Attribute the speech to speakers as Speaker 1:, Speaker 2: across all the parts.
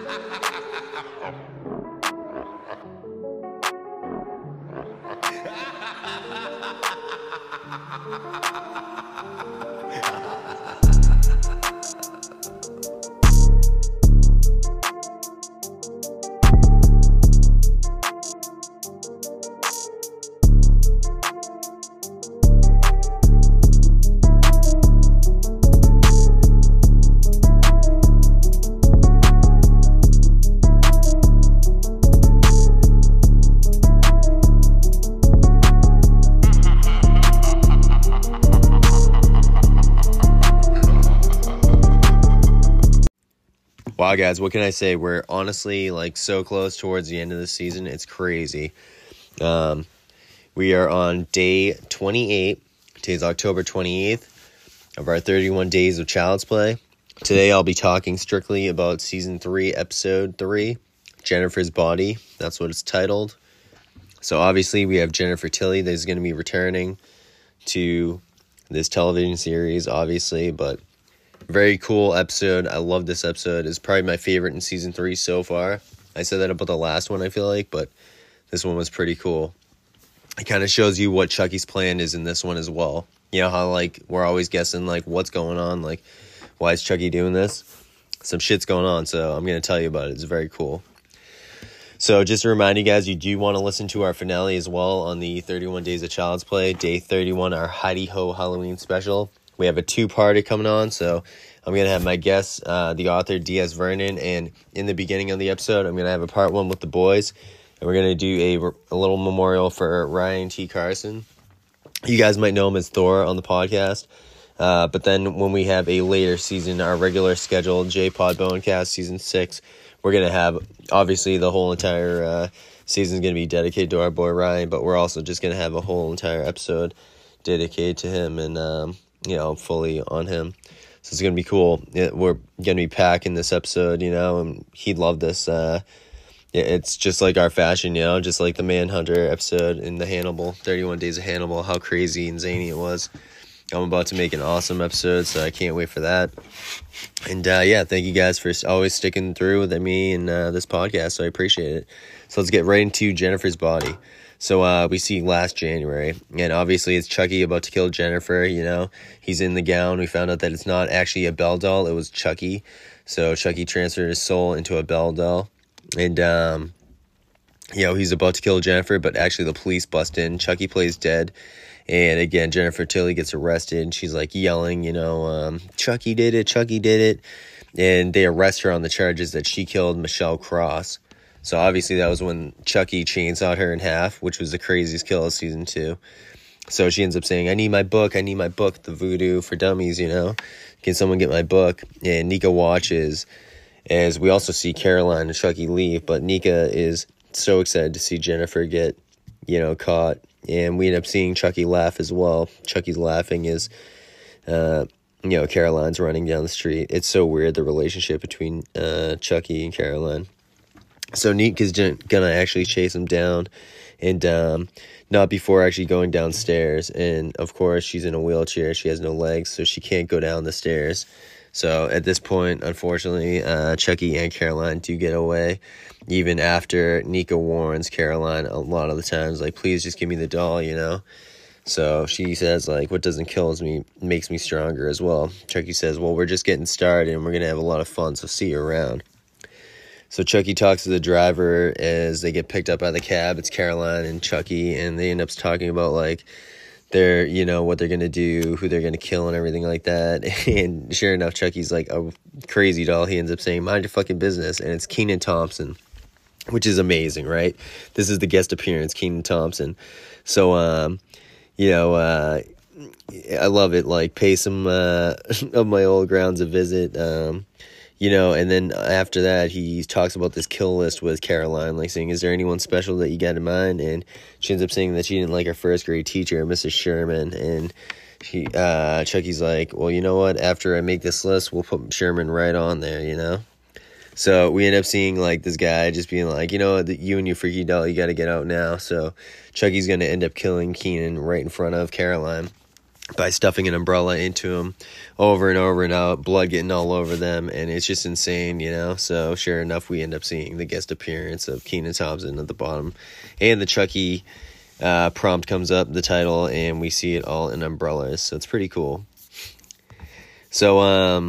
Speaker 1: Wow, guys, what can I say? We're honestly so close towards the end of the season. It's crazy. We are on day 28. Today's October 28th of our 31 days of Child's Play. Today I'll be talking strictly about Season 3, Episode 3, Jennifer's Body. That's what it's titled. So obviously we have Jennifer Tilly that is going to be returning to this television series, obviously, but very cool episode. I love this episode. It's probably my favorite in Season 3 so far. I said that about the last one, I feel like, but this one was pretty cool. It kind of shows you what Chucky's plan is in this one as well. You know how, we're always guessing, what's going on? Why is Chucky doing this? Some shit's going on, so I'm going to tell you about it. It's very cool. So just to remind you guys, you do want to listen to our finale as well on the 31 Days of Child's Play. Day 31, our Heidi Ho Halloween special. We have a two-parter coming on, so I'm going to have my guest, the author, D.S. Vernon, and in the beginning of the episode, I'm going to have a part one with the boys, and we're going to do a little memorial for Ryan T. Carson. You guys might know him as Thor on the podcast, but then when we have a later season, our regular scheduled J-Pod Bonecast Season 6, we're going to have, obviously, the whole entire season is going to be dedicated to our boy Ryan, but we're also just going to have a whole entire episode dedicated to him and, fully on him. So it's going to be cool. We're going to be packing this episode, and he'd love this. It's just like our fashion, just like the Manhunter episode in the Hannibal, 31 Days of Hannibal, how crazy and zany it was. I'm about to make an awesome episode, so I can't wait for that. And, thank you guys for always sticking through with me and this podcast, so I appreciate it. So let's get right into Jennifer's Body. So we see last January, and obviously it's Chucky about to kill Jennifer, He's in the gown. We found out that it's not actually a Belle doll, it was Chucky. So Chucky transferred his soul into a Belle doll. And, he's about to kill Jennifer, but actually the police bust in. Chucky plays dead. And again, Jennifer Tilly gets arrested, and she's yelling, Chucky did it, Chucky did it. And they arrest her on the charges that she killed Michelle Cross. So obviously that was when Chucky chainsawed her in half, which was the craziest kill of Season 2. So she ends up saying, I need my book, the Voodoo for Dummies, Can someone get my book? And Nika watches as we also see Caroline and Chucky leave, but Nika is so excited to see Jennifer get, caught. And we end up seeing Chucky laugh as well. Chucky's laughing as, Caroline's running down the street. It's so weird, the relationship between Chucky and Caroline. So Nika's gonna actually chase him down, and not before actually going downstairs. And of course, she's in a wheelchair. She has no legs, so she can't go down the stairs. So at this point, unfortunately, Chucky and Caroline do get away, even after Nika warns Caroline a lot of the times, please just give me the doll, So she says, what doesn't kill me makes me stronger as well. Chucky says, well, we're just getting started, and we're going to have a lot of fun, so see you around. So Chucky talks to the driver as they get picked up by the cab. It's Caroline and Chucky, and they end up talking about, their, what they're going to do, who they're going to kill, and everything like that. And sure enough, Chucky's a crazy doll. He ends up saying, mind your fucking business, and it's Kenan Thompson, which is amazing, right? This is the guest appearance, Kenan Thompson. So, I love it. Pay some of my old grounds a visit. And then after that, he talks about this kill list with Caroline, saying, is there anyone special that you got in mind? And she ends up saying that she didn't like her first grade teacher, Mrs. Sherman. And Chucky's like, well, you know what? After I make this list, we'll put Sherman right on there, So we end up seeing, this guy just being like, you and your freaky doll, you got to get out now. So Chucky's going to end up killing Kenan right in front of Caroline. by stuffing an umbrella into him over and over and out, blood getting all over them, and it's just insane, you know? So sure enough, we end up seeing the guest appearance of Kenan Thompson at the bottom, and the Chucky prompt comes up, the title, and we see it all in umbrellas, so it's pretty cool. So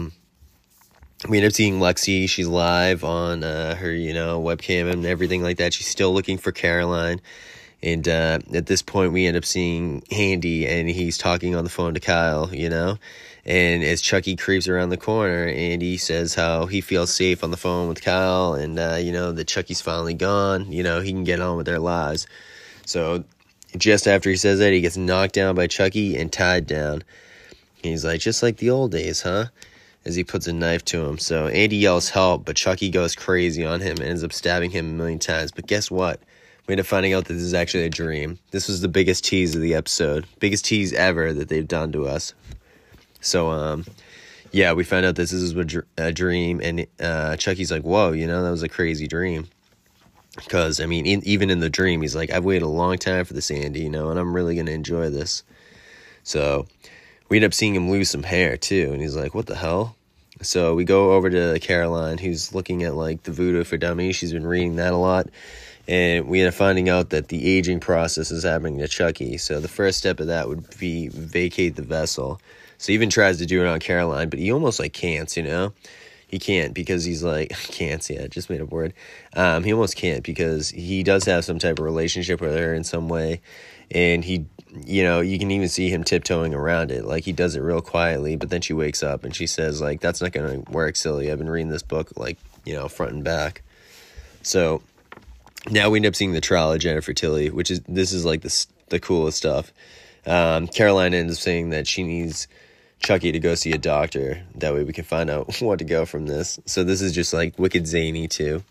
Speaker 1: we end up seeing Lexi. She's live on her, you know, webcam and everything like that. She's still looking for Caroline. And at this point, we end up seeing Andy, and he's talking on the phone to Kyle, you know. And as Chucky creeps around the corner, Andy says how he feels safe on the phone with Kyle, and, you know, that Chucky's finally gone. You know, he can get on with their lives. So just after he says that, he gets knocked down by Chucky and tied down. He's like, just like the old days, huh? As he puts a knife to him. So Andy yells help, but Chucky goes crazy on him and ends up stabbing him a million times. But guess what? We end up finding out that this is actually a dream. This was the biggest tease of the episode. Biggest tease ever that they've done to us. So, yeah, we find out this is a dream, and Chucky's like, whoa, you know, that was a crazy dream. Because, I mean, even in the dream, he's like, I've waited a long time for this, Andy, you know, and I'm really going to enjoy this. So we end up seeing him lose some hair, too, and he's like, what the hell? So we go over to Caroline, who's looking at, like, the Voodoo for Dummies. She's been reading that a lot, and we end up finding out that the aging process is happening to Chucky. So the first step of that would be vacate the vessel. So he even tries to do it on Caroline, but he almost, like, can't, you know? He can't because he's like, can't, yeah, just made up a word. He almost can't because he does have some type of relationship with her in some way, and he, you know, you can even see him tiptoeing around it. Like, he does it real quietly, but then she wakes up and she says, like, that's not going to work, silly. I've been reading this book, like, you know, front and back. So now we end up seeing the trial of Jennifer Tilly, this is like the coolest stuff. Caroline ends up saying that she needs Chucky to go see a doctor. That way we can find out what to go from this. So this is just like wicked zany too.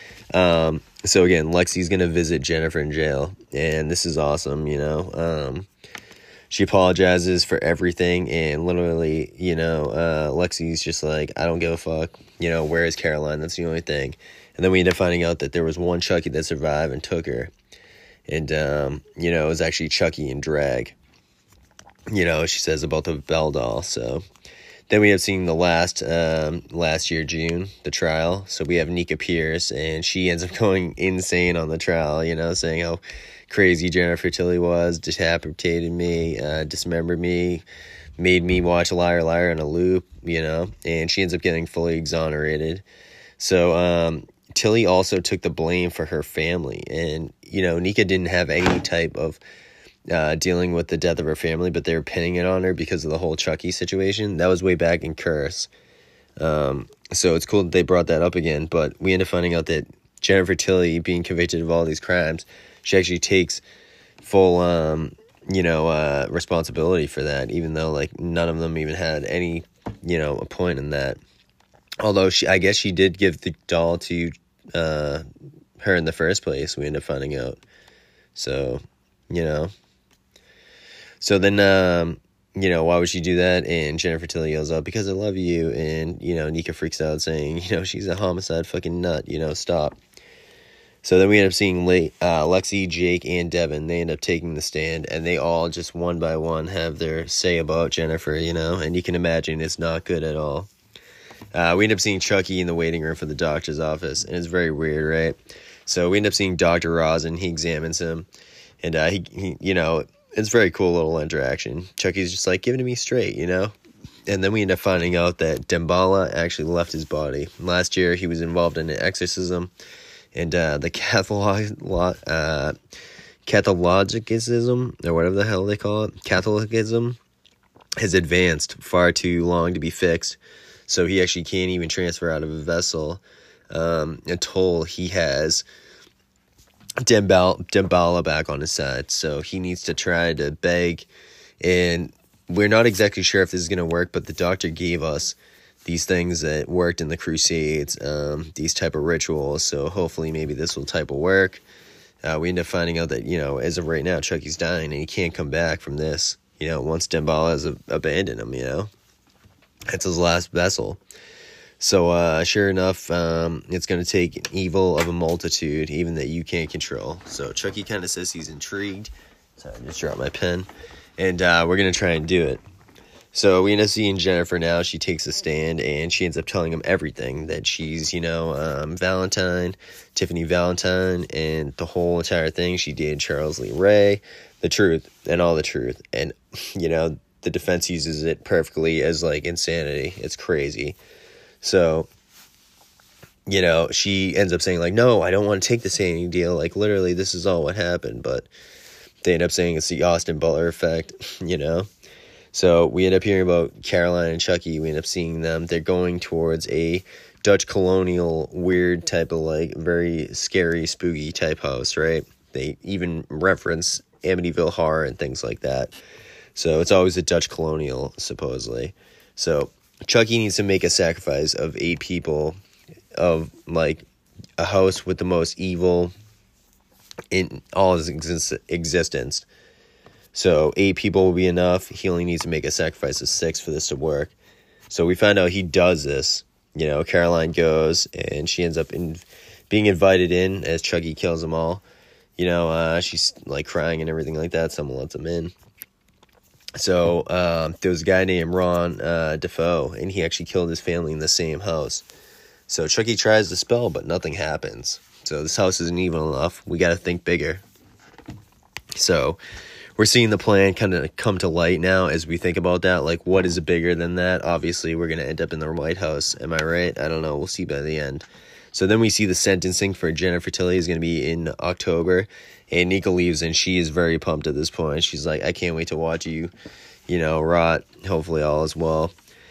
Speaker 1: So again, Lexi's going to visit Jennifer in jail, and this is awesome, you know. She apologizes for everything, and literally, you know, Lexi's just like, I don't give a fuck, you know, where is Caroline? That's the only thing. And then we end up finding out that there was one Chucky that survived and took her. And, you know, it was actually Chucky in drag. You know, she says about the Belle doll. So then we have seen the last year, June, the trial. So we have Nika Pierce, and she ends up going insane on the trial, you know, saying how crazy Jennifer Tilly was, decapitated me, dismembered me, made me watch Liar Liar on a loop, you know, and she ends up getting fully exonerated. So Tilly also took the blame for her family, and, you know, Nika didn't have any type of dealing with the death of her family, but they were pinning it on her because of the whole Chucky situation. That was way back in Curse. So it's cool that they brought that up again, but we end up finding out that Jennifer Tilly, being convicted of all these crimes, she actually takes full, you know, responsibility for that, even though, like, none of them even had any, you know, a point in that. Although I guess she did give the doll to her in the first place, we end up finding out. So, you know. So then, you know, why would she do that? And Jennifer Tilly yells out, because I love you. And, you know, Nika freaks out saying, you know, she's a homicide fucking nut, you know, stop. So then we end up seeing Lexi, Jake, and Devin. They end up taking the stand, and they all just one by one have their say about Jennifer, you know. And you can imagine it's not good at all. We end up seeing Chucky in the waiting room for the doctor's office, and it's very weird, right? So we end up seeing Dr. Rosin. He examines him, and he you know, it's a very cool little interaction. Chucky's just like, give it to me straight, you know? And then we end up finding out that Damballa actually left his body. Last year, he was involved in an exorcism, and the Catholicism, or whatever the hell they call it, Catholicism, has advanced far too long to be fixed. So he actually can't even transfer out of a vessel until he has Damballa back on his side. So he needs to try to beg, and we're not exactly sure if this is going to work, but the doctor gave us these things that worked in the Crusades, these type of rituals, so hopefully maybe this will type of work. We end up finding out that, you know, as of right now, Chucky's dying, and he can't come back from this, you know, once Damballa has abandoned him, you know. It's his last vessel. So, sure enough, it's going to take an evil of a multitude, even that you can't control. So, Chucky kind of says he's intrigued. Sorry, I just dropped my pen. and we're going to try and do it. So we end up seeing Jennifer now. She takes a stand, and she ends up telling him everything, that she's, Valentine, Tiffany Valentine, and the whole entire thing. She dated Charles Lee Ray, the truth, and all the truth. And, the defense uses it perfectly as, insanity. It's crazy. So, she ends up saying, no, I don't want to take the standing deal. Literally, this is all what happened. But they end up saying it's the Austin Butler effect, So we end up hearing about Caroline and Chucky. We end up seeing them. They're going towards a Dutch colonial, weird type of, very scary, spooky type house, right? They even reference Amityville Horror and things like that. So it's always a Dutch colonial, supposedly. So Chucky needs to make a sacrifice of 8 people of, a house with the most evil in all his existence. So 8 people will be enough. He only needs to make a sacrifice of 6 for this to work. So we find out he does this. Caroline goes, and she ends up being invited in as Chucky kills them all. She's crying and everything like that. Someone lets them in. So there was a guy named Ron Defoe, and he actually killed his family in the same house. So Chucky tries the spell, but nothing happens. So this house isn't evil enough. We got to think bigger. So we're seeing the plan kind of come to light now as we think about that. What is bigger than that? Obviously, we're going to end up in the White House. Am I right? I don't know. We'll see by the end. So then we see the sentencing for Jennifer Tilly is going to be in October. And Nika leaves, and she is very pumped at this point. She's like, I can't wait to watch you, rot. Hopefully all is well.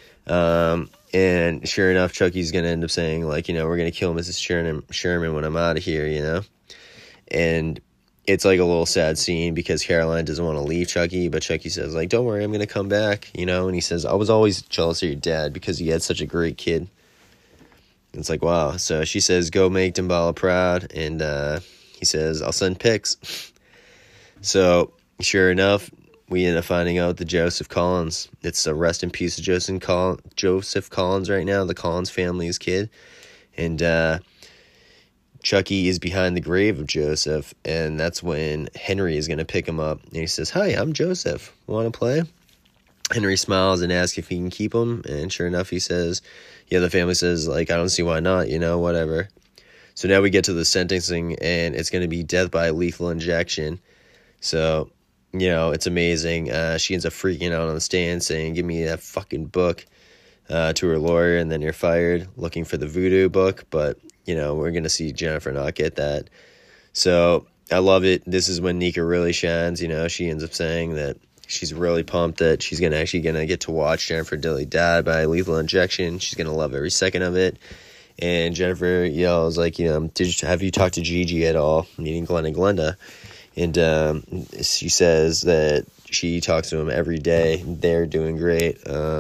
Speaker 1: And sure enough, Chucky's going to end up saying, we're going to kill Mrs. Sherman when I'm out of here, And it's a little sad scene because Caroline doesn't want to leave Chucky, but Chucky says, don't worry, I'm going to come back, and he says, I was always jealous of your dad because he had such a great kid. It's wow. So she says, go make Damballa proud, and he says, I'll send pics. So sure enough, we end up finding out the Joseph Collins. It's a rest in peace of Joseph Collins right now, the Collins family's kid. And Chucky is behind the grave of Joseph, and that's when Henry is going to pick him up. And he says, hi, I'm Joseph. Want to play? Henry smiles and asks if he can keep him, and sure enough, he says, yeah, the family says, I don't see why not, whatever. So now we get to the sentencing, and it's going to be death by lethal injection. So, it's amazing. She ends up freaking out on the stand, saying, give me that fucking book to her lawyer, and then you're fired, looking for the voodoo book, but we're going to see Jennifer not get that. So I love it. This is when Nika really shines. She ends up saying that she's really pumped that she's going to get to watch Jennifer Tilly die by lethal injection. She's going to love every second of it. And Jennifer yells, have you talked to Gigi at all? Meaning Glenn and Glenda. And she says that she talks to him every day. They're doing great.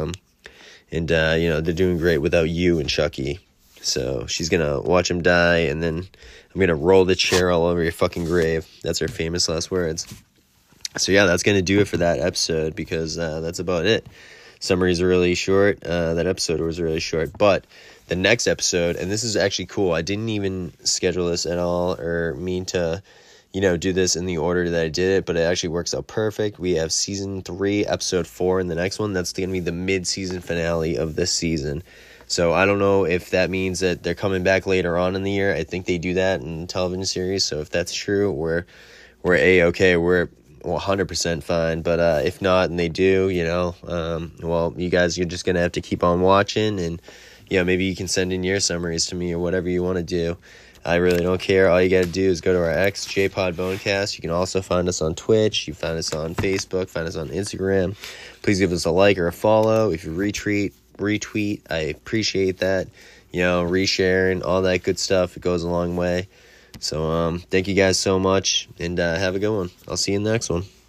Speaker 1: They're doing great without you and Chucky. So she's going to watch him die, and then I'm going to roll the chair all over your fucking grave. That's her famous last words. So yeah, that's going to do it for that episode because that's about it. Summaries are really short. That episode was really short. But the next episode, and this is actually cool. I didn't even schedule this at all or mean to, do this in the order that I did it, but it actually works out perfect. We have season 3, episode 4 in the next one. That's going to be the mid-season finale of this season. So I don't know if that means that they're coming back later on in the year. I think they do that in television series. So if that's true, we're A-okay. We're 100% fine. But if not, and they do, well, you guys, you're just going to have to keep on watching. And, maybe you can send in your summaries to me or whatever you want to do. I really don't care. All you got to do is go to our X, JPod Bonecast. You can also find us on Twitch. You find us on Facebook. Find us on Instagram. Please give us a like or a follow. If you retweet, I appreciate that. Resharing, all that good stuff. It goes a long way. So thank you guys so much, and have a good one. I'll see you in the next one.